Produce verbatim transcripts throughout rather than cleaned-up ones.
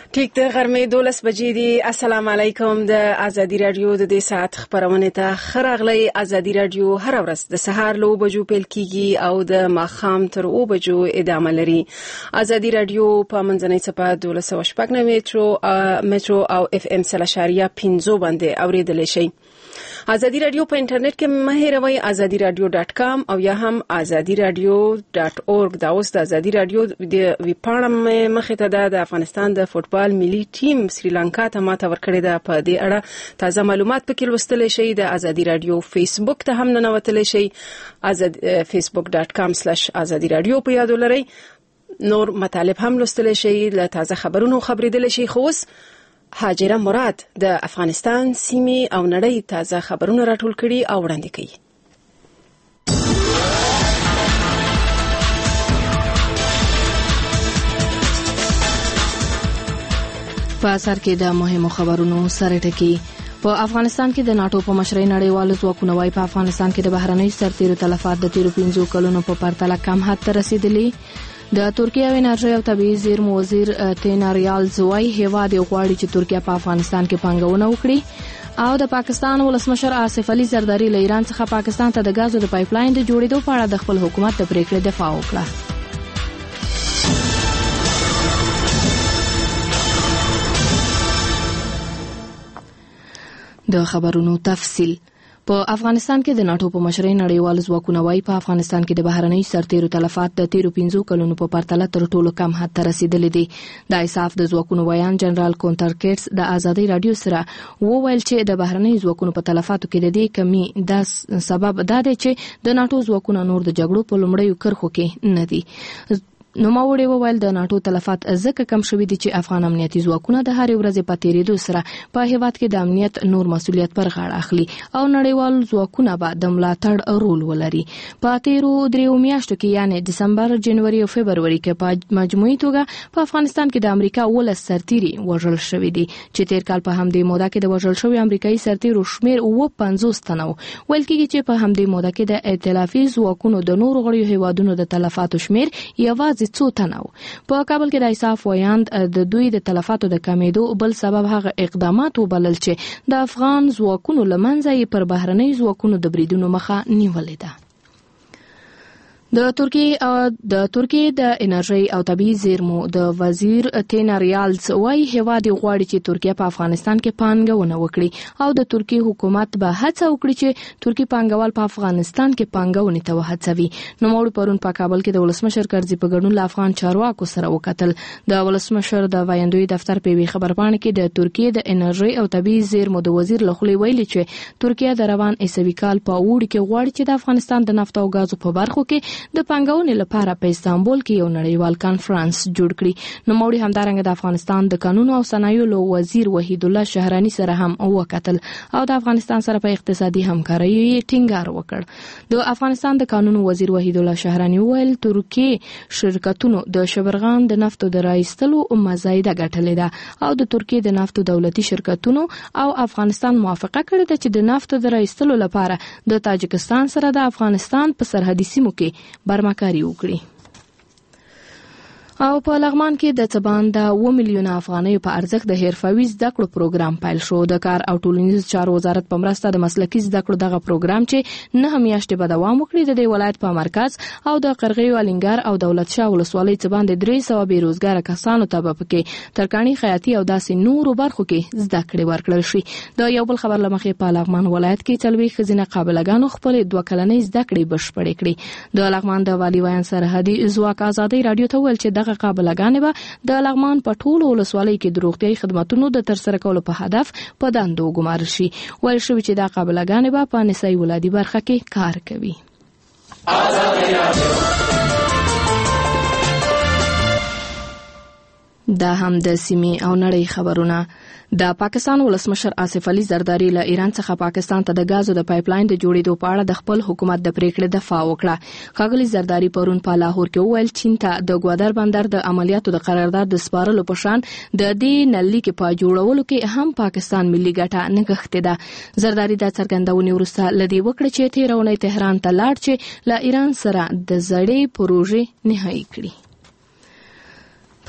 ټیک د غرمې دولس بجې دي. السلام علیکم. د ازادي رادیو د دې ساعت خبرونه ته خراغلی. ازادي رادیو هر ورځ د سهار له بجو پیل کیږي او د ماخام تر او بجو ادامه لري. ازادي رادیو په منځنۍ صفه دولس او شپږ میټرو میټرو او اف ام سلاشاریا پنځو باندې اوریدل شي. ازادي رادیو په انټرنیټ کې مه هېروئ ازادي رادیو ډاټ کام او یا هم ازادي رادیو ډاټ اورګ. دا اوس د ازادي رادیو د ویبپاڼه مخې ته ده. د افغانستان د فوټبال ملي ټیم سریلانکا ته ماته ورکړې ده. په دې اړه تازه معلومات پکې لوستلی شئ. د ازادي رادیو فیسبوک ته هم ننوتلی شئ. ازادي فیسبوک ډاټ کام سلاش ازادي رادیو په یاد ولرئ. نور مطالب هم لوستلی شئ، له تازه خبرونو خبرېدلی شئ. خو اوس هاجره مراد د افغانستان سیمې او نړۍ تازه خبرونه راټول کړي او وړاندې کوي. په اثر کې د مهمو خبرونو سره ټکی. په افغانستان کې د ناتو په مشرۍ نړیوالو ځواکونو وايي په افغانستان کې د بهرنۍ سرتیرو تلفات د تیرو پنځو کلونو په پرتله کم حد ته رسیدلي. د ترکیه او انرژي او طبيعي زیرمو وزیر تیناریال زوای هیواد غواړي چې ترکیه په افغانستان کې پانګونه وکړي او د پاکستان ولسمشر آصف علي زرداری له ایران څخه پاکستان ته د غازو د پایپ لاین د جوړېدو په اړه د خپل حکومت د پریکړې دفاع وکړه. د خبرونو تفصیل. په افغانستان کې د ناتو په مشرۍ نړیوال ځواکونه وايي په افغانستان کې د بهرنۍ سرتیرو تلفات د تیرو پنځو کلونو په پرتله تر ټولو کم حد ته رسیدلي دي. د ایساف د ځواکونو ویان جنرال کونټرکټس د ازادي رادیو سره وویل چې د بهرنۍ ځواکونو په تلفاتو کې د دې کمی د سبب دا دی چې د ناتو ځواکونه نور د جګړو په لومړیو کرښو کې نه دي. نوموړي وویل د ناتو تلفات ځکه کم شوي دي چې افغان امنیتي ځواکونه د هرې ورځې په تیریدو سره په هیواد کې د امنیت نور مسؤلیت پر غاړه اخلي او نړیوال ځواکونه به د ملاتړ رول ولري. په تیرو دریو میاشتو کې یعنی دسمبر، جنوري او فبروري کې په مجموعي توګه په افغانستان کې د امریکا ولس سرتیري وژل شوي دي چې تیر کال په همدې موده کې د وژل شوي امریکایي سرتیرو شمیر اوه پنځوس تنه و. ویل کېږي چې په همدې موده کې د ائتلافي ځواکونو د نورو غړیو هیوادونو د تلفاتو شمیر یوازې څو تنه و. په کابل کې د ایساف ویاند د دوی د تلفاتو د کمیدو بل سبب هغه اقدامات وبلل چې د افغان ځواکونو له منځه یې پر بهرنۍ ځواکونو د بریدونو مخه نیولې ده. د ترکیه د ترکیه د انرژي او طبيعي زیرمو د وزیر تیناریالز وايي هیواد غواړي چې ترکیه په افغانستان کې پانګونه وکړي او د ترکیه حکومت به هڅه وکړي چې ترکیه پانګوال په افغانستان کې پانګونې ته وهڅوي. نو موږ پرون په کابل کې د ولسمشر کرزي په ګډون له افغان چارواکو سره وکتل. د ولسمشر د وایندوی دفتر په وی خبرپاڼه کې د ترکیه د انرژي او طبيعي زیرمو د وزیر لخوا ویلي چې ترکیه د روان عیسوي کال په اوړي کې غواړي چې د افغانستان د نفت او غازو په برخو کې د پانګونې لپاره په استانبول کې یو نړیوال کانفرنس جوړ کړي. نو موږ همدارنګه د افغانستان د قانون او صنایعو له وزیر وحید الله شهرانی سره هم وکتل او د افغانستان سره په اقتصادي همکارۍ ټینګار وکړ. د افغانستان د قانون وزیر وحید الله شهرانی ویل ترکیه شرکتونو د شبرغان د نفتو د راایستلو مزایده ګټلې ده او د ترکیه د نفتو دولتي شرکتونو او افغانستان موافقه کړې ده چې د نفتو د راایستلو لپاره د تاجکستان سره د افغانستان په سرحدي سیمو کې برمه کاری وکړي. او په لغمان کې د څبان د اوه میلیونه افغانیو په ارزښت د حرفوي زده کړو پروګرام پیل شو. د کار او ټولنیز چارو وزارت په مرسته د مسلکي زده کړو دغه پروګرام چې نه میاشتې به دوام وکړي د دې ولایت په مرکز او د قرغیو الینګار او دولت شاه ولسوالۍ څبان د درې سوه بیروزګاره کسانو ته به پکې ترکاڼي خیاطي او داسې نورو برخو کې زده کړې ورکړل شي. د یو بل خبر له مخې په لغمان ولایت کې څلوېښت ښځینه قابلګانو خپلې دوه کلنۍ زده کړې بشپړې کړې. د لغمان د والي ویان سرحدي ځواک ازادۍ رادیو ته ویل چې دغه قابلګانې به د لغمان په ټولو ولسوالۍ کې د روغتیايي خدماتو د ترسره کولو په هدف په دندو وګمارل شي. ویل شوي چې دا قابلګانې به په نسایي ولادي برخه کې کار کوي. دا هم د سیمې او نړۍ خبرونه. د پاکستان ولسمشر آصف علي زرداری له ایران څخه پاکستان ته د غازو د پایپ لاین د جوړېدو په اړه د خپل حکومت د پریکړې دفاع وکړه. ښاغلي زرداری پرون په لاهور کې وویل چین ته د ګوادر بندر د عملیاتو د قرارداد د سپارلو په شان د دې نللیک په جوړولو کې هم پاکستان ملي ګټه نغښتې ده. زرداری د څرګندونې وروسته لدی وکړه چې تیر اونۍ تهران ته لاړ چې له ایران سره د زړې پروژې نهایی کړي.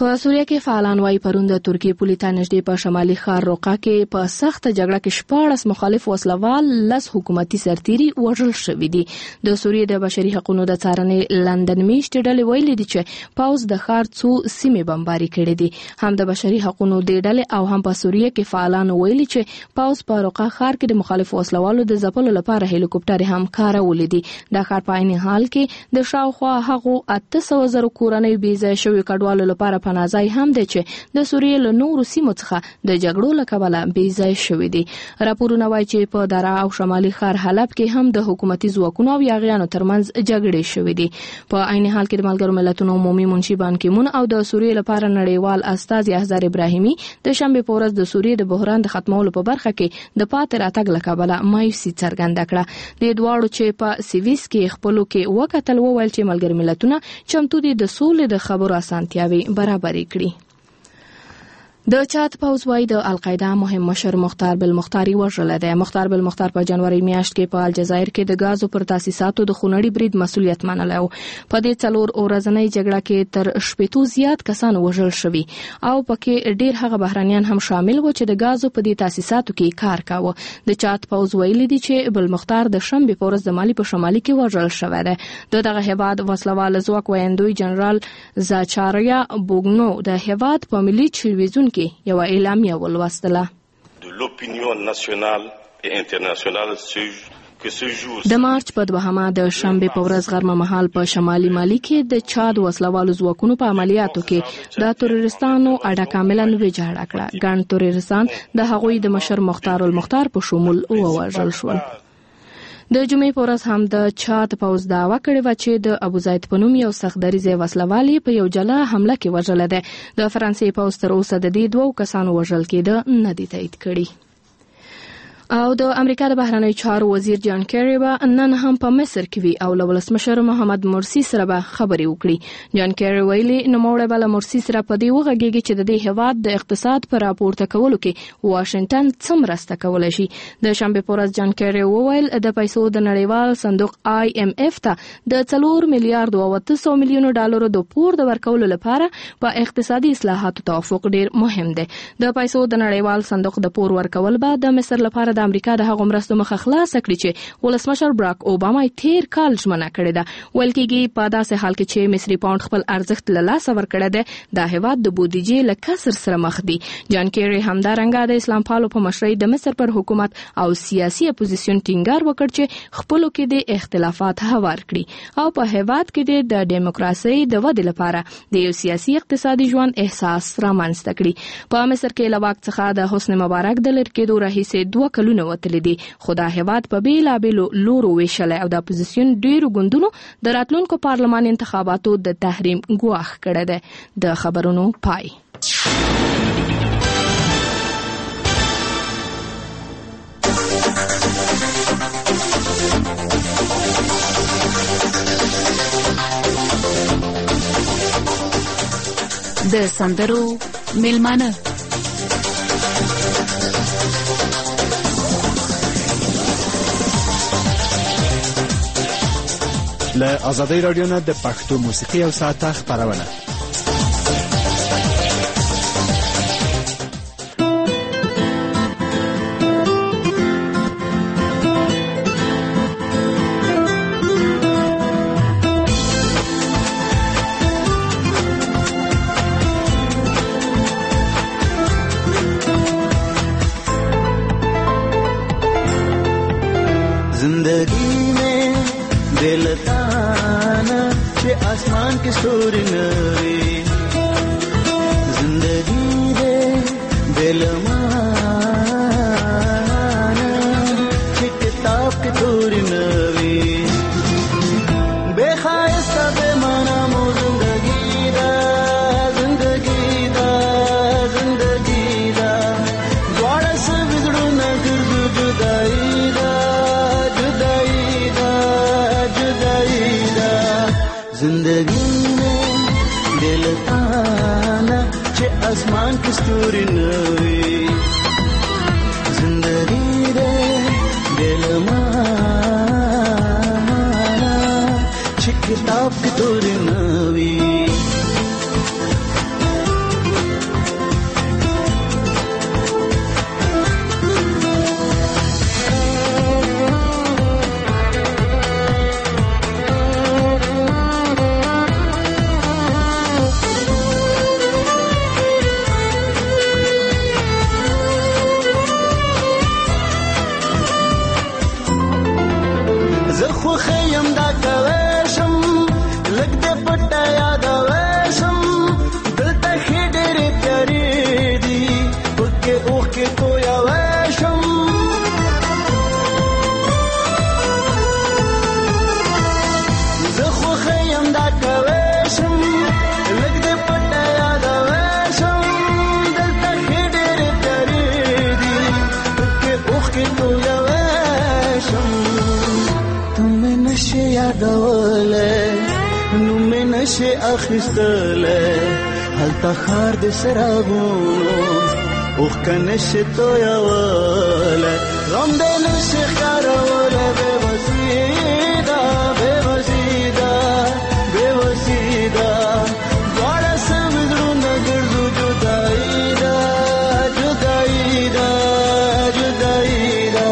په سوریه کې فعالان وايي پرون د ترکیې پولې ته نږدې په شمالي ښار روقا کې په سخته جګړه کې شپاړس مخالف وسلوال لس حکومتي سرتیري وژل شوي دي. د سوریې د بشري حقوقو د څارنې لندن میشتې ډلې ویلي دي چې پوځ د ښار څو سیمې بمباري کړې دي. هم د بشري حقوقو د ډلې او هم په سوریه کې فعالان ویلي چې پوځ په روقا ښار کې د مخالف وسلوالو د ځپلو لپاره هلیکوپټر هم کارولې دي. د ښار په عین حال کې د شاوخوا هغو اته سوه زره کورنۍ بې ځایه شویو کډوالو لپاره پناهځای هم دی چې د سوریې له نورو سیمو څخه د جګړو له کبله بې ځای شوي دي. راپورونه وایي چې په درعا او شمالي ښار حلب کې هم د حکومتي ځواکونو او یاغیانو ترمنځ جګړې شوې دي. په عین حال کې د ملګرو ملتونو عمومي منشي بان کی مون او د سوریې لپاره نړیوال استازي احزار ابراهیمي د شنبې په ورځ د سوریې د بحران د ختمولو په برخه کې د پاتې راتګ له کبله مایوسي څرګنده کړه. د دواړو چې په سیویس کې خپلو کې وکتل وویل چې ملګرو ملتونه چمتو دي د سولې د خبرو اسانتیاوي برابرې کړي. د چاد پوځ وايي د القاعده مهم مشر مختار بالمختاري وژل دی. مختار بالمختار په جنوري میاشت کې په الجزایر کې د غازو پر تاسیساتو د خونړي برید مسولیت منلی و. په دې څلور ورځنۍ جګړه کې تر شپېتو زیات کسان وژل شوي او پکې ډیر هغه بهرانيان هم شامل و چې د غازو په دې تاسیساتو کې کار کاوه. د چاد پوځ ویلي دي چې بالمختار د شنبې په ورځ د مالی په شمالي کې وژل شوی دی. د دغه هیواد وسلوال ځواک ویندوی جنرال زاچاریا بوګنو د هیواد په ملي ټلویزیون کې یو اعلامیه ولوستله. د مارچ په دوهمه د شنبې په ورځ غرمه مهال په شمالي مالی کې د چاد وسلوالو ځواکونو په عملیاتو کې د تروریستانو اډه کاملا ویجاړه کړه. ګڼ تروریستان د هغوی د مشر مختار المختار په شمول ووژل شول. د جمعې په ورځ هم د چاد پوځ دعوا کړې وه چې د ابوزید په نوم یو سختدریځه وسلوال په یو جلا حمله کې وژل دی. د فرانسې پوځ تر اوسه د دې دوو کسانو وژل کېده نه دي تایید کړي. او د امریکا د بهرنیو چارو وزیر جان کیری به نن هم په مصر کې وي او له ولسمشر محمد مرسی سره به خبرې وکړي. جان کیری ویلي نوموړی به له مرسی سره په دې وغږیږي چې د دې هیواد د اقتصاد په راپورته کولو کې واشنگټن څه مرسته کولی شي. د شنبې په ورځ جان کیری وویل د پیسو د نړیوال صندوق آی ایم اف ته د څلور میلیارډ او اته سوه میلیونو ډالرو د پور د ورکولو لپاره په اقتصادي اصلاحاتو توافق ډیر مهم دی. د پیسو د نړیوال صندوق د پور ورکول به د مصر لپاره د امریکا د هغو مرستو مخه خلاصه کړي چې ولسمشر براک اوباما تیر کال ژمنه کړې ده. ویل کېږي په داسې حال کې چې مصري پاونډ خپل ارزښت له لاسه ورکړی دی د هیواد د بودیجې له کسر سره مخ دي. جان کیری همدارنګه د اسلام پالو په مشرۍ د مصر پر حکومت او سیاسي اپوزیسیون ټینګار وکړ چې خپلو کې د اختلافات هوار کړي او په هیواد کې د دیموکراسۍ د ودې لپاره د یو سیاسي اقتصادي ژوند احساس رامنځته کړي. په مصر کې له واک څخه د حسن مبارک د لرې کېدو راهیسې دوه کلونه وتلي دي، خو دا هیواد په بیلابیلو لورو ویشلی او د اپوزیسیون ډیرو ګوندونو د راتلونکو پارلمان انتخاباتو د تحریم ګواښ کړی دی. د خبرونو پای. د سندرو میلمانه له آزادۍ راډیو نه د پښتو موسیقي او ساعته خپرونه. आसमान की स्टोरी नवी जिंदगी दे बेलमाना किताब की थोड़ी नवी बेखायस्ता बेमाना मो जिंदगी दा जिंदगी दा जिंदगी दा द्वारा से बिगड़ो न गिरदू जुदाई दा जुदाई दा जुदाई दा जिंदगी में दिल ताना चे आसमान की स्टोरी नवी जिंदगी रे दिल माना चे किताब की स्टोरी नवी غستله هلته خار د سرابونو اوخ کنه تو یواله غم د نشه خاروله به وسیدا به وسیدا به وسیدا دوړه سمزړونه ګرځو جدای دا جدای دا جدای دا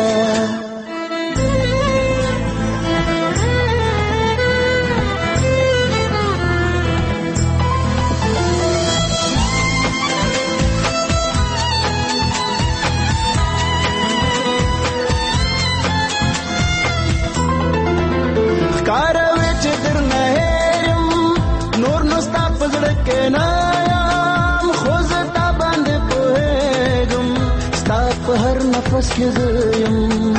نفس کې زیم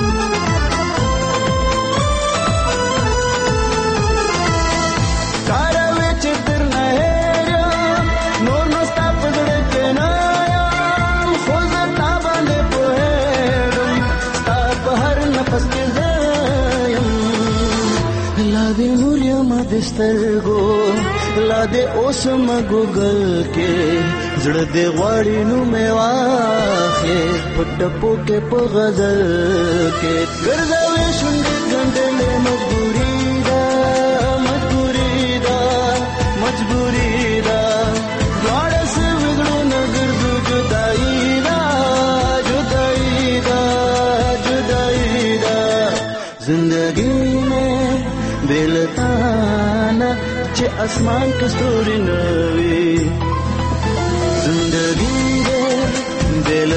کاروي چې تر نه هېرم نور نو ستا په زړه کې نه یم خو زه تا باندې پوهېږم ستا په هر نفس کې زیم لا دې نور یم د سترګو لا دې اوس م ګوګل کې زړه دې غواړي نو مې واخلې پټ پوکې په غزل کې ګرځوي شونډې ګنډلې مجبوري ده مجبوري ده مجبوري ده دواړه سوي زړونه ګرځو جدایي ده جدایي ده جدایي ده زندګي مې بې له تا نه چې اسمان کې ستوري نه وي زندگی دے دل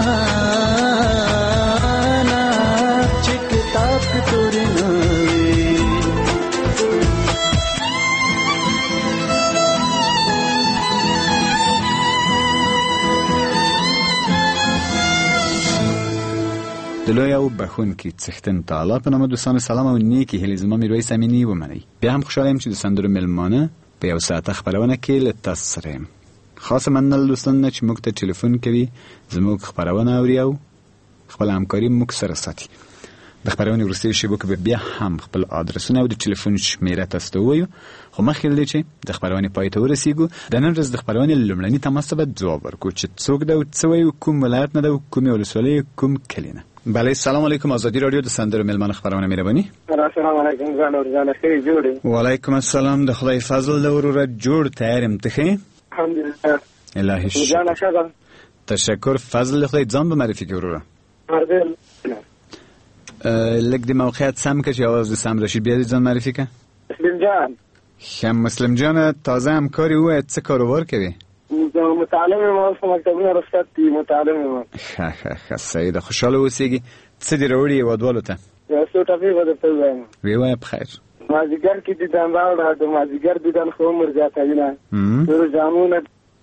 مانا چه کتاب توری نوی دلوی او بخون کی څښتن تعالی په نامه دوستان سلام او نیکی هیلې زما میرویس امینی ومنئ. بیا هم خوشحاله یم چې د سندرو مېلمانه په یو ساعته خپرونه کې له تاسو سره یم. خاصه مننه دوستان چې موږ ته ټلیفون کوي زموږ خبرونه اوري او خپل همکاري موږ سره ساتي. د خبرونې وروستۍ شیبو کې بیا هم خپل آدرسونه او د ټلیفون شمیره تاسو ته ووایو خو مخکې له دې چې د خبرونې پای ته ورسیږو د نن ورځ د خبرونې لومړني تماس ته به ځواب ورکړو چې څوک ده او څه وایي کوم ولایت نه ده او کومې ولسوالۍ کوم کلی نه. بله سلام علیکم آزادی رادیو د سندرو مېلمانه خبرونه مهرباني. السلام علیکم ځان ورځانه خیر جوړې. وعلیکم السلام د خدای فضل د وروره جوړ تیار یم ته ښه الحمدلله الهی شکر. تشکر فضل خدای ځان به معرفي کړو. لږ د موقعیت سم که چې آواز د سم راشي بیا د ځان معرفي که. مسلم جان. خم مسلم جان تازه همکاری وای څه کاروبار کوي؟ متعلم یم اوس په مکتبونه رخصت دي متعلم یم. ښه ښه ښه صحیح ده خوشحاله اوسېږي. څه دې راوړي هېوادوالو ته؟ یو څو ټپې به درته ووایم. ویې وایه په خیر. مازدیګر کې دیدن راوړه د مازدیګر دیدن خو عمر زیاتوینه نورو جامونه.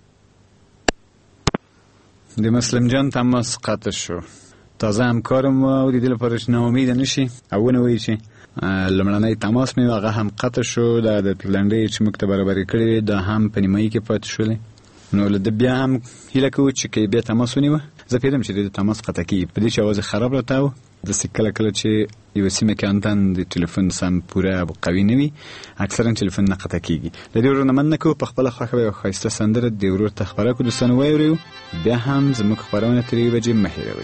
د مسلم جان تماس قطع شو. تازه همکارم و د دې لپاره چې ناامیده نشي او ونه وایي چې لومړنی تماس مې هغه هم قطع شو. دا د لنډۍ چې موږ ته برابرې کړې دا هم په نیمایي کې پاتې شولې. نو له ده بیا هم هیله کوو چې که بیا تماس ونیوه زه پوهېدم چې د تماس قطع کېږي په دې چې اواز خراب راته و. داسې کله کله چې یوه سیمه کې انتن د ټلیفون سم پوره قوي نه وي اکثرا ټلیفون نه قطع کېږي. د دې ورور نه مننه کوو په خپله خوښه به یوه ښایسته سندره د ورور ته خپره کړو دوستانو واورئ. بیا هم زموږ خپرونه تر یوې بجې مه هېروئ.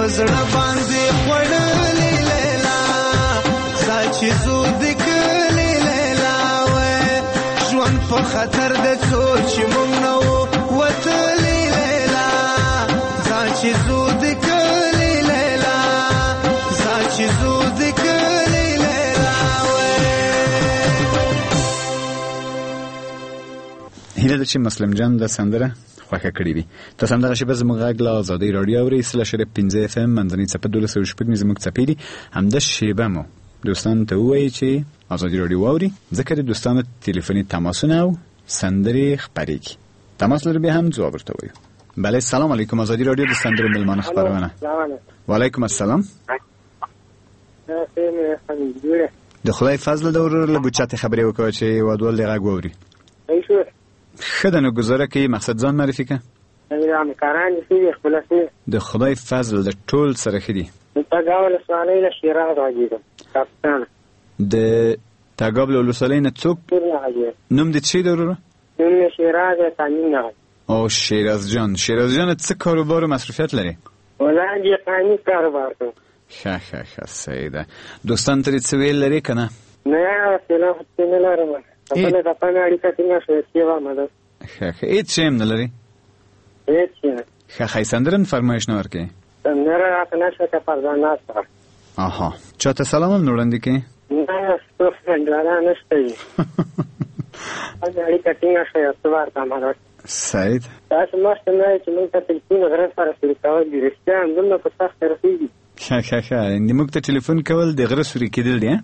پزړه باندې وړلې لیلا ساچې زو دکلې لیلا وې ژوند په خطر د سوچ مونږ نو وتلې لیلا ساچې زو دکلې لیلا ساچې زو دکلې لیلا وې. هیله ده چې مسلم جان د سندره خوښه کړې وي. تاسو هم دغه شیبه زموږ غږ له ازادۍ راډیو اورئ سل شرف پنځه اف ام منځنۍ څپه دولس سوه شپږ زموږ څپې دي. همدا شیبه مو دوستانو ته ووایي چې ازادۍ راډیو واوري ځکه د دوستانو تلیفوني تماسونه او سندرې خپرېږي. تماس لري بیا هم ځواب ورته وایو. بله سلام علیکم ازادۍ راډیو د سندرو مېلمانه خپرونه. وعلیکم السلام. د خدای فضل د ورور له بوچاتې خبرې وکړه چې وادوال د غږ واوري. ښه ده نو ګزاره کوي مقصد ځان معرفي که د خدای فضل د ټول سره ښه دي. د تګاب له ولسوالۍ نه څوک نوم د چی د وروره؟ او شیراز جان. شیراز جان څه کاروبار و مصروفیت لري؟ ښه ښه ښه صحیح ده. دوستان ترې څه ویل لري که نه؟ نه نه لرم خپل د پنه اړیکه څنګه شوه چې و مده ښه ښه هیڅ شی هم نه لري؟ هیڅ نه. ښه ښه سندرن فرمایش نه ورکوي؟ سندره راته نشته که پردانات سره. آها چاته سلام هم نه وړاندې کوي؟ نه څوک سندره نشته وي اړیکه څنګه شوه څه ورته مده صحیح ده. تاسو ماسته نه چې موږ ته تلیفون غره سره شریکول دي رښتیا هم دومره په سخت رسېږي. ښه ښه ښه موږ ته ټلیفون کول د غره سوري کېدل دي؟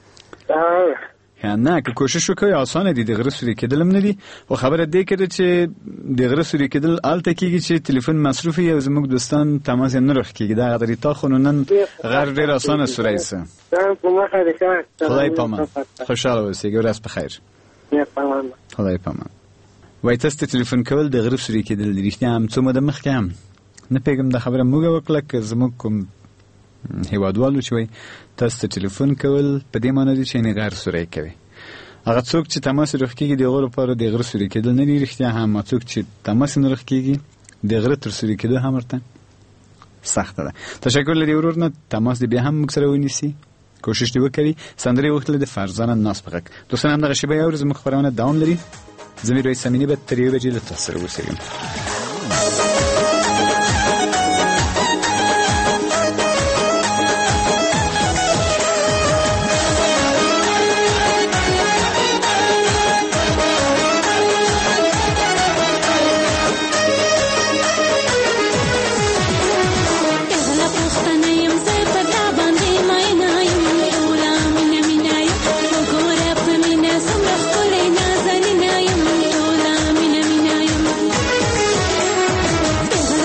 نه که کوشش وکوي آسانه دي د غره سوري کېدل هم نه دي خو خبره دې کړه چې د غره سوري کېدل هلته کېږي چې ټلیفون مصروف وي او زموږ دوستان تماس یې نه راښکېږي دغه درې تا خو نو نن غر ډېر اسانه سوری سه. خدای پامان خوشحاله اوسېږئ ورځ په خیر. خدای پامان. وایي تاسو ته ټلیفون کول د غره سوري کېدل دي رښتیا هم څو موده مخکې هم نه پوهېږم دا خبره موږ وکړه که زموږ کوم هیوادوالو چې وایي تاسو ته ټلیفون کول په دې معنی دي چې یعنې غر سوری کوي. هغه څوک چې تماس یې راښکېږي د هغو لپاره د غره سوري کېدل نه دي رښتیا هم څوک چې تماس یې نه راښکېږي د غره تر سوري کېدو هم ورته سخته ده. تشکر لري ورور نه تماس دې بیا هم موږ سره ونیسي کوشش دې وکړي. سندرې وختله د فرزانه ناز په غږ. دوستان هم دغه شیبه یې اوري زموږ خپرونه دوام لري. زه میرویس امینی به تر یوې بجې له تاسو سره اوسېږم. Thank you.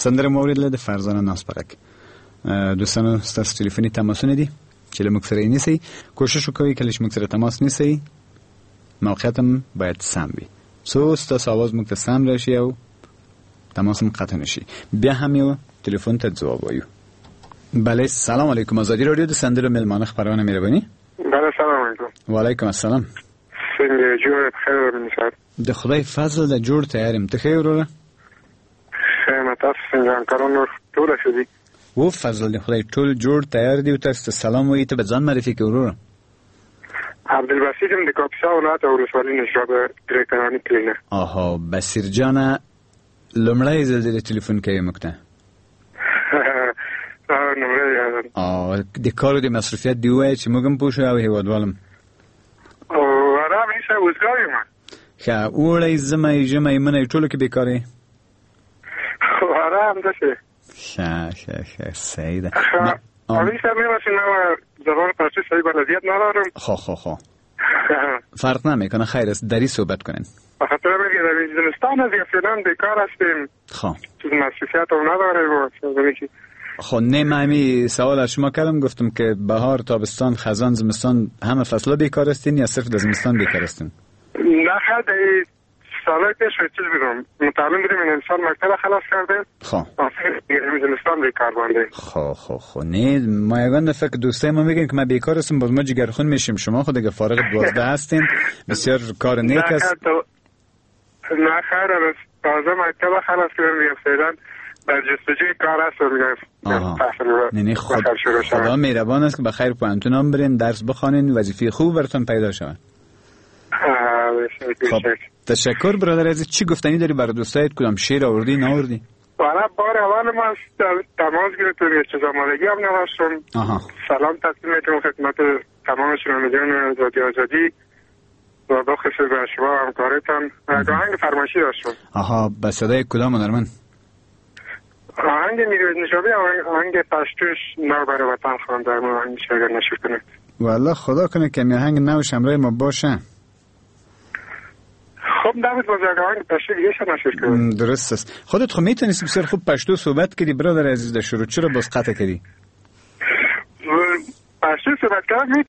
سندره مورد له د فرزانه ناسپرک دوستانو ستاسو ټلیفوني تماسونه دي چې له موږ سره نیسي. کوشش وکړئ کله چې موږ سره تماس نیسي موقعیت هم باید سم وي، څو ستاسو आवाज موږ ته سم راشي او تماس هم قطع نشي. بیا هم یو تلفن ته جواب وایو. بله سلام علیکم. آزادی رادیو د سندره ملمانه خبرونه مهربانی. بله سلام علیکم. و علیکم السلام. څنګه جوړ خیر نشاد؟ د خدای فضل د جوړ تیارم ته خیر وره. خیر تاسو څنګه کارونه ټول شدي؟ و فضل د خدای ټول جوړ تیار دی او تاسو سلام وایي ته به ځان معرفي کوئ وره. عبدالبصیر د کاپیسا ولایت ولسوالۍ نشاب تریکرانی کلینه. آها بصیر جان لمړی ځل د ټلیفون کوي موږ ته. اه د کارو د مصرفیت دی وای چې موږ هم پوښو او هیوادوالم. او را مې څه وځګایم. ښه وړي زمای جمعې منې ټولو کې بیکارې. آرام ده. ښه ښه ښه سیده. اوی سمه واسه نو زبان پرسه صحیح بلدیت ندارم. خو خو خو فرق نمیکنه. خیر است دری صحبت کنین. بخاطر میگه در زمستان از فعلا بیکار هستیم. خو چیز مصرفیت هم نداره و چیزی. خب نه من سوال از شما کردم گفتم که بهار تابستان خزان زمستان همه فصلا بیکار هستین یا صرف در زمستان بیکار هستین؟ نه خیلی سالای پیش چیز بیدم متعلم بیدیم این انسان مکتب خلاص کرده. خب آخر زمستان بیکار بانده. خب خب خب نه ما یگان دفعه که دوستای ما میگن که ما بیکار هستیم باز ما جگرخون میشیم. شما خود اگه فارغ دوازده هستین بسیار کار نیک است. نه خیر از تازه مکتب خلاص کردم دیگه فعلا در جستجوی کار هست و میگم نه نه خود خدا مهربان است که بخیر پوانتون هم برین درس بخوانین وظیفه خوب براتون پیدا شود. خب تشکر برادر عزیز. چی گفتنی داری برای دوستایت؟ کدام شعر آوردی نآوردی؟ والا بار اول ما تماس گرفتم یه چیز آمادگی هم نداشتم. سلام تقدیم میکنم خدمت تمام شنوندگان رادیو آزادی و بخصوص به شما همکارتان. آهنگ فرمایشی داشتم. آها به صدای کدام هنرمند؟ آهنگ میروید نشابی آهنگ پشتوش نو برای وطن خوانده ما آهنگش اگر نشر کنید. والا خدا کنه که آهنگ نوش همراه ما باشه. خب دعوت باز اگر آهنگ پشتو دیگه شد نشر کنید. درست است. خودت خب میتونستی بسیار خوب پشتو صحبت کردی برادر عزیز در شروع. چرا باز قطع کردی؟ پشتو صحبت کردم